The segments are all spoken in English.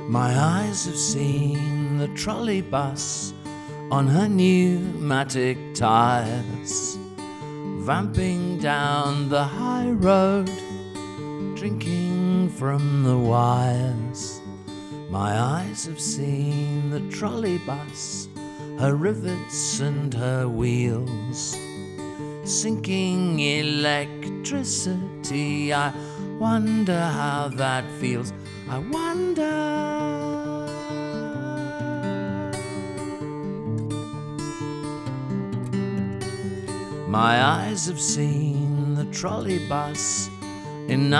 My eyes have seen the trolley bus on her pneumatic tires, vamping down the high road, drinking from the wires. My eyes have seen the trolley bus, her rivets and her wheels, sinking electricity. I wonder how that feels. I wonder. My eyes have seen the trolley bus in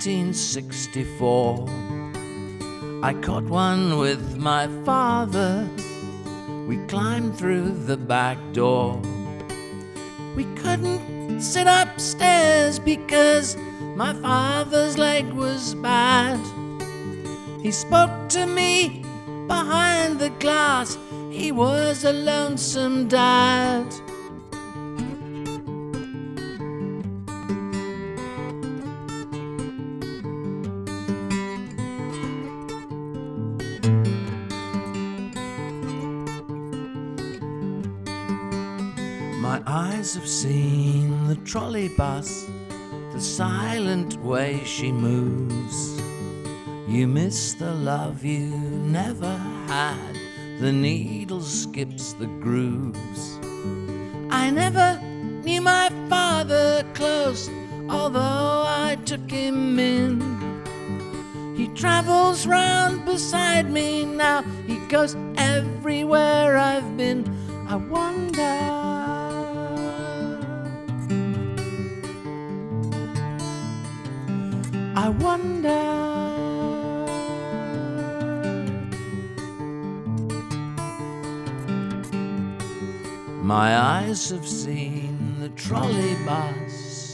1964. I caught one with my father. We climbed through the back door. We couldn't sit upstairs because my father's leg was bad. He spoke to me behind the glass. He was a lonesome dad. My eyes have seen the trolley bus, the silent way she moves. You miss the love you never had, the needle skips the grooves. I never knew my father close, although I took him in. He travels round beside me now, he goes everywhere I've been. I wonder. I wonder. My eyes have seen the trolley bus